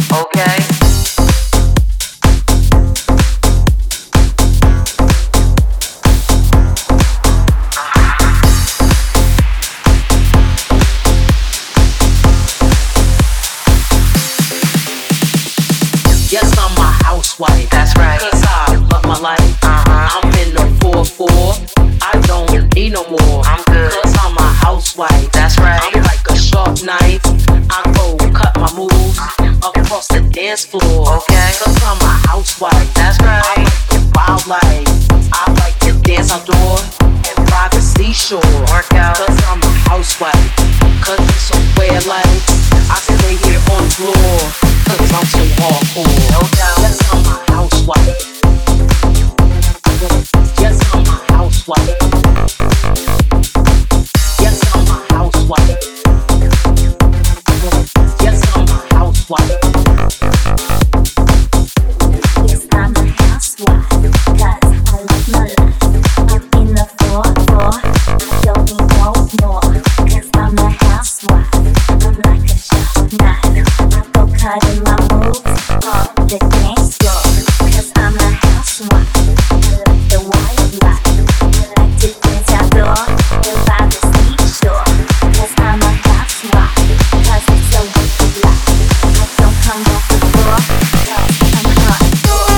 Okay. Yes, I'm a housewife. That's right. Cause I love my life. I'm in the 4-4. I don't need no more. I'm good. Cause I'm a housewife. That's right. I'm like a sharp knife. I go cut my moves across the dance floor. Okay. Cause I'm a housewife. That's right. I like the wildlife. I like to dance outdoor and ride the seashore. Work out. Cause I'm a housewife. Cause it's a way of life. I stay here on the floor. Cause I'm so hardcore. No doubt. Yes, I'm a housewife. Yes, I'm a housewife. Yes, I'm a housewife. Yes, I'm a housewife. Yes, I'm a housewife, 'cause I love my life. I'm in the 4-4, I don't need no more. 'Cause I'm a housewife, I'm like a sharp knife. I go cutting my moves on the dance floor. 'Cause I'm a housewife, I like the wildlife. I like to dance outdoor and by the seashore. 'Cause I'm a housewife, 'cause it's a wicked life. I don't come back before, 'cause I'm hardcore.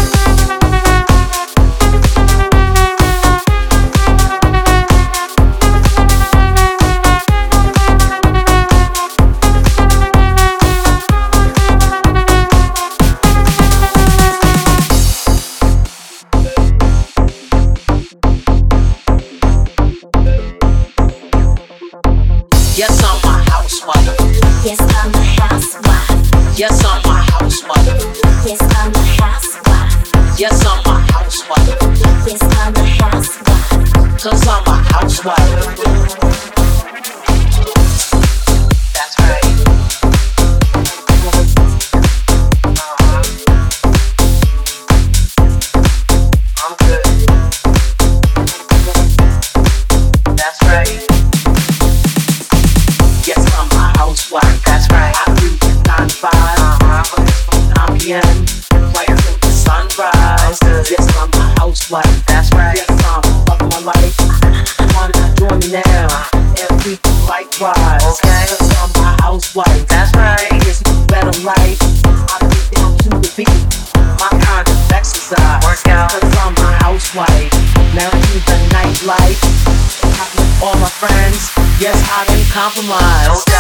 Yes, I'm a housewife. Yes, I'm a housewife. Yes, I'm a housewife. Yes, I'm a housewife. Yes, I'm a housewife. Yes, I'm a housewife. Cause I'm a housewife. That's right. I'm good. That's right. Yes, I'm a housewife. That's right. I do 9 to 5. But it's from 9 p.m. right until the sunrise. Yes, I'm a housewife. That's right. Yes, I'm loving my life. Wanna join me now? And we do likewise. Okay. Cause I'm a housewife. That's right. It's a better life. I get down to the beat. My kind of exercise. Work out. Cause I'm a housewife. Now to the nightlife. I with all my friends. Yes, I don't compromise.